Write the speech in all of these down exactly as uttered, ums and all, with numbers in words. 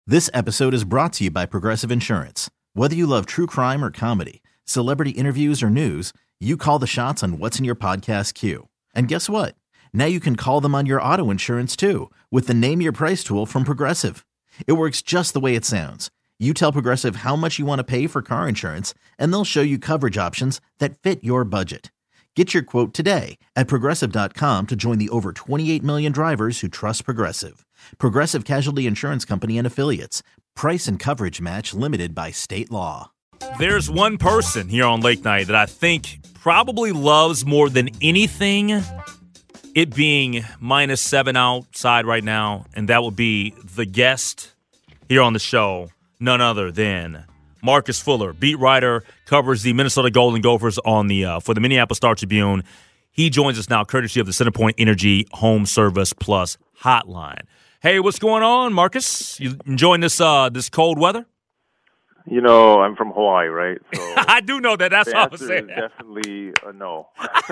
This episode is brought to you by Progressive Insurance. Whether you love true crime or comedy, celebrity interviews or news, you call the shots on what's in your podcast queue. And guess what? Now you can call them on your auto insurance too with the Name Your Price tool from Progressive. It works just the way it sounds. You tell Progressive how much you want to pay for car insurance, and they'll show you coverage options that fit your budget. Get your quote today at Progressive dot com to join the over twenty-eight million drivers who trust Progressive. Progressive Casualty Insurance Company and Affiliates. Price and coverage match limited by state law. There's one person here on Late Night that I think probably loves more than anything it being minus seven outside right now, and that would be the guest here on the show, none other than Marcus Fuller, beat writer, covers the Minnesota Golden Gophers on the uh, for the Minneapolis Star-Tribune. He joins us now, courtesy of the CenterPoint Energy Home Service Plus hotline. Hey, what's going on, Marcus? You enjoying this uh, this cold weather? You know, I'm from Hawaii, right? So I do know that. That's the all I'm answer saying. is definitely a no.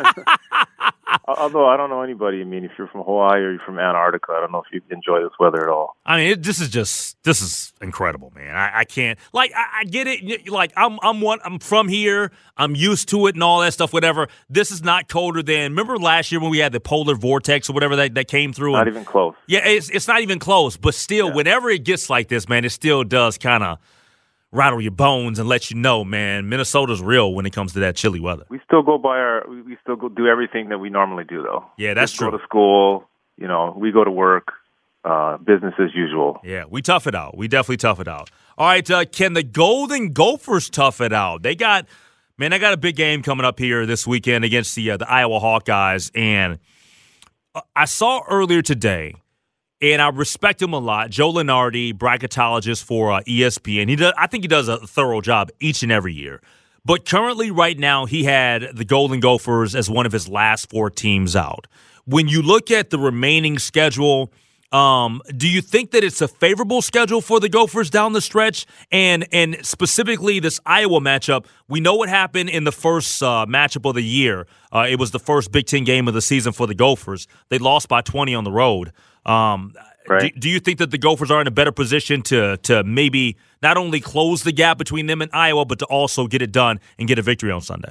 Although I don't know anybody. I mean, if you're from Hawaii or you're from Antarctica, I don't know if you enjoy this weather at all. I mean, it, this is just this is incredible, man. I, I can't like I, I get it. Like I'm I'm one I'm from here. I'm used to it and all that stuff. Whatever. This is not colder than. Remember last year when we had the polar vortex or whatever that, that came through. Not and, even close. Yeah, it's it's not even close. But still, Yeah. whenever it gets like this, man, it still does kind of rattle your bones and let you know, man, Minnesota's real when it comes to that chilly weather. We still go by our. We we still go do everything that we normally do, though. Yeah, that's Just true. Go to school. You know, we go to work. Uh, business as usual. Yeah, we tough it out. We definitely tough it out. All right, uh, can the Golden Gophers tough it out? They got, man, they got a big game coming up here this weekend against the uh, the Iowa Hawkeyes, and I saw earlier today, and I respect him a lot. Joe Lunardi, bracketologist for uh, E S P N. He does, I think he does a thorough job each and every year. But currently, right now, he had the Golden Gophers as one of his last four teams out. When you look at the remaining schedule, um, do you think that it's a favorable schedule for the Gophers down the stretch? And and specifically this Iowa matchup, we know what happened in the first uh, matchup of the year. Uh, it was the first Big Ten game of the season for the Gophers. They lost by twenty on the road. Um, right. do, do you think that the Gophers are in a better position to to maybe not only close the gap between them and Iowa, but to also get it done and get a victory on Sunday?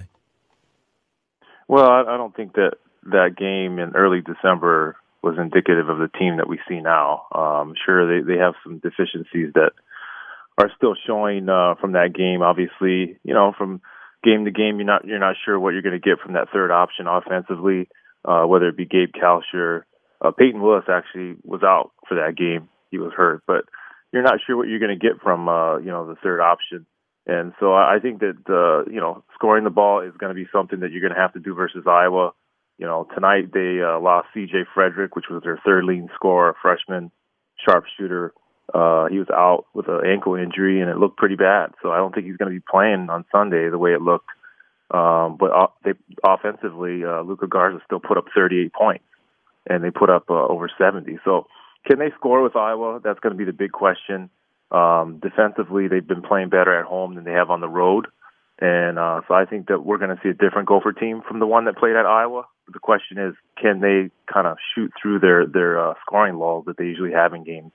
Well, I, I don't think that that game in early December was indicative of the team that we see now. Um, sure, they, they have some deficiencies that are still showing uh, from that game. Obviously, you know, from game to game, you're not you're not sure what you're going to get from that third option offensively, uh, whether it be Gabe Kalsher. Uh, Peyton Willis actually was out for that game. He was hurt, but you're not sure what you're going to get from uh, you know the third option. And so I think that uh, you know scoring the ball is going to be something that you're going to have to do versus Iowa. You know, tonight they uh, lost C J Frederick, which was their third leading scorer, freshman sharpshooter. Uh, he was out with an ankle injury, and it looked pretty bad. So I don't think he's going to be playing on Sunday the way it looked. Um, but uh, they, offensively, uh, Luka Garza still put up thirty-eight points, and they put up uh, over seventy. So can they score with Iowa? That's going to be the big question. Um, defensively, they've been playing better at home than they have on the road. And uh, so I think that we're going to see a different Gopher team from the one that played at Iowa. The question is, can they kind of shoot through their, their uh, scoring lulls that they usually have in games?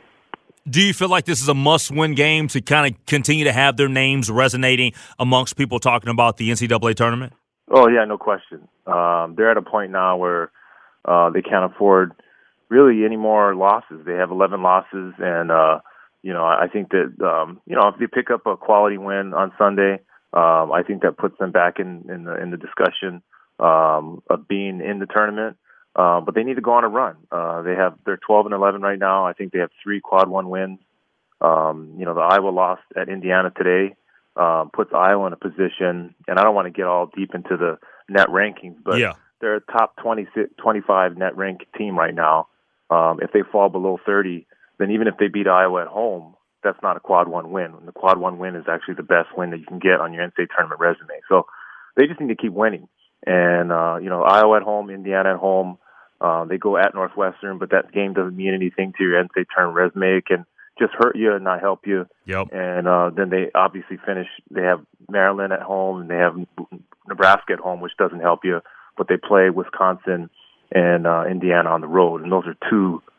Do you feel like this is a must-win game to kind of continue to have their names resonating amongst people talking about the N C double A tournament? Oh, yeah, no question. Um, they're at a point now where uh, they can't afford really any more losses. They have eleven losses, and, uh, you know, I think that, um, you know, if they pick up a quality win on Sunday, Um, I think that puts them back in, in the in the discussion um, of being in the tournament. Uh, but they need to go on a run. Uh, they have they're twelve and eleven right now. I think they have three quad one wins. Um, you know, the Iowa loss at Indiana today um, puts Iowa in a position. And I don't want to get all deep into the net rankings, but yeah. they're a top twenty-six, twenty-five net ranked team right now. Um, if they fall below thirty, then even if they beat Iowa at home, that's not a quad one win. And the quad one win is actually the best win that you can get on your N C double A tournament resume. So they just need to keep winning. And, uh, you know, Iowa at home, Indiana at home, uh, they go at Northwestern, but that game doesn't mean anything to your N C double A tournament resume. It can just hurt you and not help you. Yep. And uh, then they obviously finish, they have Maryland at home and they have Nebraska at home, which doesn't help you. But they play Wisconsin and uh, Indiana on the road. And those are two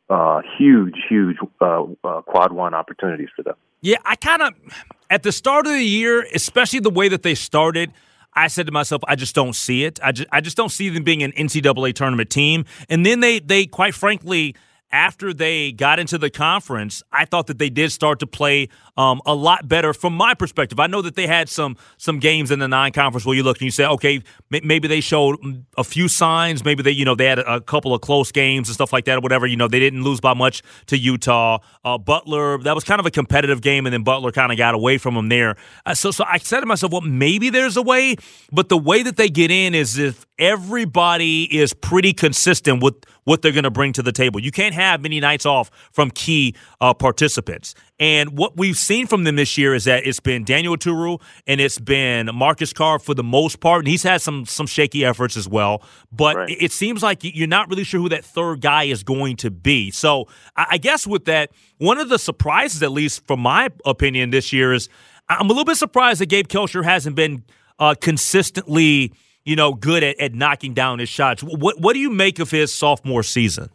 uh, huge, huge uh, uh, quad one opportunities for them. Yeah, I kind of, at the start of the year, especially the way that they started, I said to myself, I just don't see it. I just, I just don't see them being an N C double A tournament team. And then they, they quite frankly, after they got into the conference, I thought that they did start to play um, a lot better from my perspective. I know that they had some some games in the non-conference where you look and you say, okay, maybe they showed a few signs. Maybe they, you know, they had a couple of close games and stuff like that or whatever. You know, they didn't lose by much to Utah. Uh, Butler, that was kind of a competitive game, and then Butler kind of got away from them there. Uh, so, so I said to myself, well, maybe there's a way, but the way that they get in is if everybody is pretty consistent with what they're going to bring to the table. You can't have many nights off from key uh, participants. And what we've seen from them this year is that it's been Daniel Oturu and it's been Marcus Carr for the most part, and he's had some some shaky efforts as well. But right. it seems like you're not really sure who that third guy is going to be. So I guess with that, one of the surprises, at least from my opinion this year, is I'm a little bit surprised that Gabe Kalscheur hasn't been uh, consistently – you know, good at, at knocking down his shots. What what do you make of his sophomore season?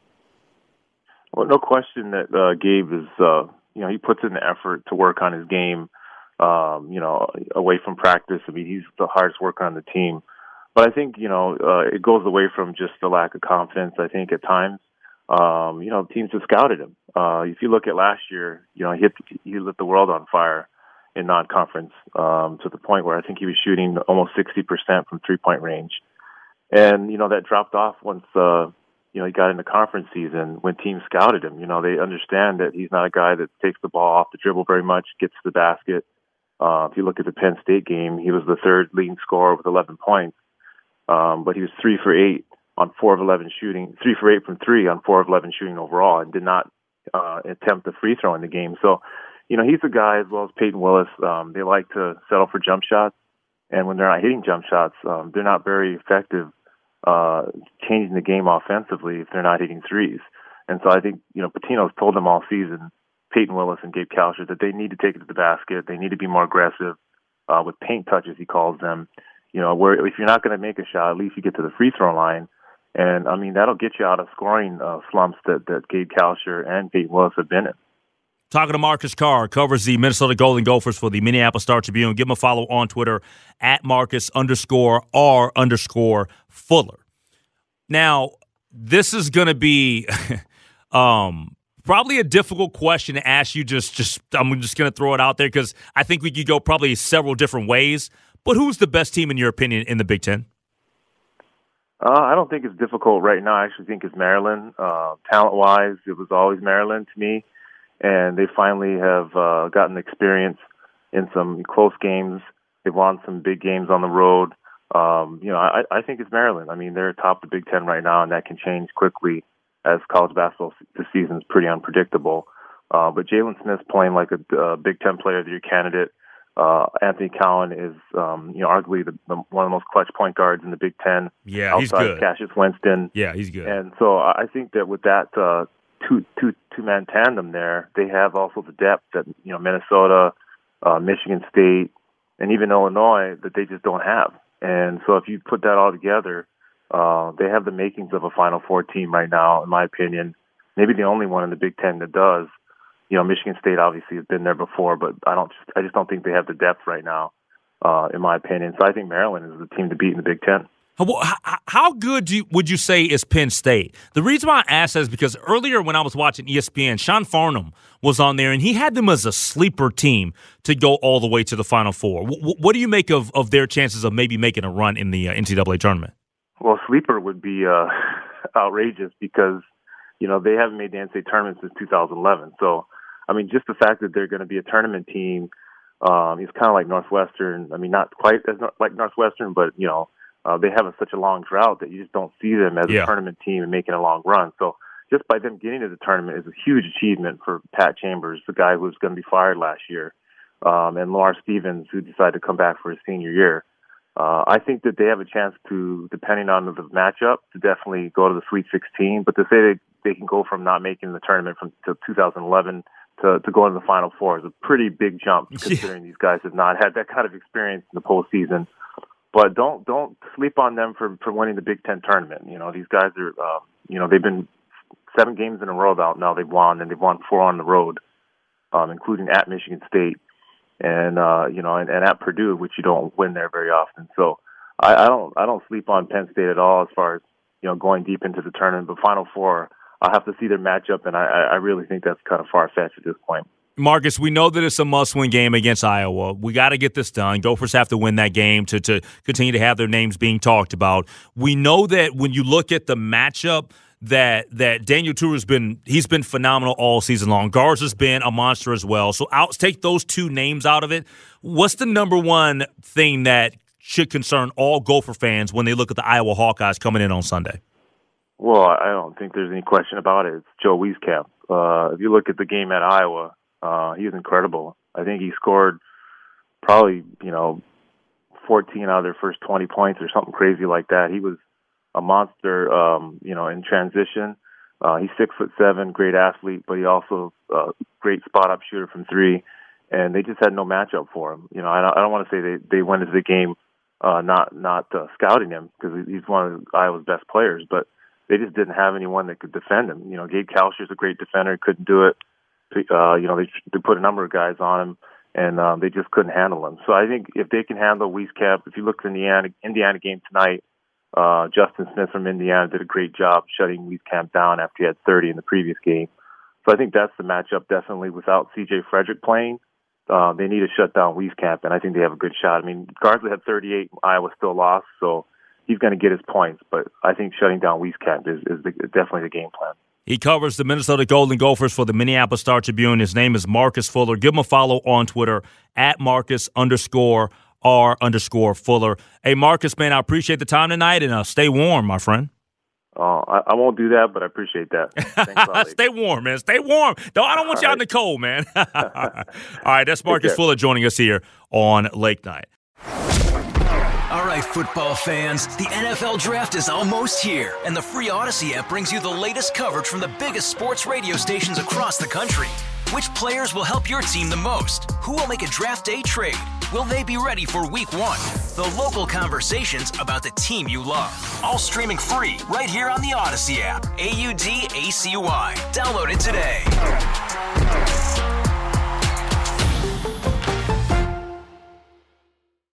Well, no question that uh, Gabe is, uh, you know, he puts in the effort to work on his game, um, you know, away from practice. I mean, he's the hardest worker on the team. But I think, you know, uh, it goes away from just the lack of confidence, I think, at times. Um, you know, teams have scouted him. Uh, if you look at last year, you know, he, hit, he lit the world on fire in non-conference, um, to the point where I think he was shooting almost sixty percent from three-point range. And, you know, that dropped off once, uh, you know, he got into conference season when teams scouted him. You know, they understand that he's not a guy that takes the ball off the dribble very much, gets to the basket. Uh, if you look at the Penn State game, he was the third leading scorer with eleven points. Um, but he was three for eight on four of eleven shooting, three for eight from three on four of eleven shooting overall, and did not uh, attempt a free throw in the game. So, you know, he's a guy, as well as Peyton Willis, um, they like to settle for jump shots. And when they're not hitting jump shots, um, they're not very effective uh, changing the game offensively if they're not hitting threes. And so I think, you know, Pitino's told them all season, Peyton Willis and Gabe Kalscheur, that they need to take it to the basket. They need to be more aggressive uh, with paint touches, he calls them. You know, where if you're not going to make a shot, at least you get to the free throw line. And, I mean, that'll get you out of scoring uh, slumps that, that Gabe Kalscheur and Peyton Willis have been in. Talking to Marcus Carr, covers the Minnesota Golden Gophers for the Minneapolis Star-Tribune. Give him a follow on Twitter at Marcus underscore R underscore Fuller. Now, this is going to be um, probably a difficult question to ask you. Just, just I'm just going to throw it out there because I think we could go probably several different ways. But who's the best team, in your opinion, in the Big Ten? Uh, I don't think it's difficult right now. I actually think it's Maryland. Uh, talent-wise, it was always Maryland to me. And they finally have uh, gotten experience in some close games. They've won some big games on the road. Um, you know, I, I think it's Maryland. I mean, they're atop the Big Ten right now, and that can change quickly as college basketball this season is pretty unpredictable. Uh, but Jalen Smith's playing like a uh, Big Ten Player of the Year candidate. Uh, Anthony Cowan is, um, you know, arguably the, the, one of the most clutch point guards in the Big Ten. Yeah, he's good. Cassius Winston. Yeah, he's good. And so I think that with that uh, two two two man tandem there, they have also the depth that, you know, Minnesota, uh, Michigan State, and even Illinois that they just don't have. And so if you put that all together, uh, they have the makings of a Final Four team right now, in my opinion. Maybe the only one in the Big Ten that does. You know, Michigan State obviously has been there before, but I don't. Just, I just don't think they have the depth right now, uh, in my opinion. So I think Maryland is the team to beat in the Big Ten. How, how good do you, would you say is Penn State? The reason why I asked that is because earlier when I was watching E S P N, Sean Farnham was on there, and he had them as a sleeper team to go all the way to the Final Four. W- what do you make of, of their chances of maybe making a run in the uh, N C double A tournament? Well, sleeper would be uh, outrageous because, you know, they haven't made the N C double A tournament since two thousand eleven. So, I mean, just the fact that they're going to be a tournament team um, is kind of like Northwestern. I mean, not quite as no- like Northwestern, but, you know, uh, they have a, such a long drought that you just don't see them as yeah. a tournament team and making a long run. So just by them getting to the tournament is a huge achievement for Pat Chambers, the guy who was going to be fired last year, um, and Lamar Stevens, who decided to come back for his senior year. Uh, I think that they have a chance to, depending on the matchup, to definitely go to the Sweet sixteen. But to say they, they can go from not making the tournament from to two thousand eleven to, to going to the Final Four is a pretty big jump, considering yeah. these guys have not had that kind of experience in the postseason. But don't don't sleep on them for, for winning the Big Ten tournament. You know, these guys are, uh, you know, they've been seven games in a row now. Now they've won, and they've won four on the road, um, including at Michigan State, and uh, you know, and, and at Purdue, which you don't win there very often. So I, I don't I don't sleep on Penn State at all as far as you know going deep into the tournament. But Final Four, I'll have to see their matchup, and I, I really think that's kind of far-fetched at this point. Marcus, we know that it's a must-win game against Iowa. We got to get this done. Gophers have to win that game to, to continue to have their names being talked about. We know that when you look at the matchup, that that Daniel Tuer's been he's been phenomenal all season long. Garza's been a monster as well. So out, take those two names out of it. What's the number one thing that should concern all Gopher fans when they look at the Iowa Hawkeyes coming in on Sunday? Well, I don't think there's any question about it. It's Joe Wieskamp. Uh, if you look at the game at Iowa, Uh, he was incredible. I think he scored probably, you know, fourteen out of their first twenty points or something crazy like that. He was a monster, um, you know, in transition. Uh, he's six foot seven, great athlete, but he also uh, great spot up shooter from three. And they just had no matchup for him. You know, I don't, I don't want to say they, they went into the game uh, not not uh, scouting him because he's one of Iowa's best players, but they just didn't have anyone that could defend him. You know, Gabe Kalsher's a great defender, he couldn't do it. Uh, you know, they, they put a number of guys on him, and um, they just couldn't handle him. So I think if they can handle Wieskamp, if you look at the Indiana, Indiana game tonight, uh, Justin Smith from Indiana did a great job shutting Wieskamp down after he had thirty in the previous game. So I think that's the matchup definitely. Without C J Frederick playing, uh, they need to shut down Wieskamp, and I think they have a good shot. I mean, Garza had thirty-eight, Iowa still lost, so he's going to get his points. But I think shutting down Wieskamp is, is the, definitely the game plan. He covers the Minnesota Golden Gophers for the Minneapolis Star-Tribune. His name is Marcus Fuller. Give him a follow on Twitter, at Marcus underscore R underscore Fuller. Hey, Marcus, man, I appreciate the time tonight, and uh, stay warm, my friend. Oh, I, I won't do that, but I appreciate that. Thanks, stay warm, man. Stay warm. No, I don't want All you right. out in the cold, man. All right, that's Marcus Fuller joining us here on Lake Night. All right, football fans, the N F L Draft is almost here, and the free Odyssey app brings you the latest coverage from the biggest sports radio stations across the country. Which players will help your team the most? Who will make a draft day trade? Will they be ready for week one? The local conversations about the team you love. All streaming free right here on the Odyssey app. A U D A C Y. Download it today.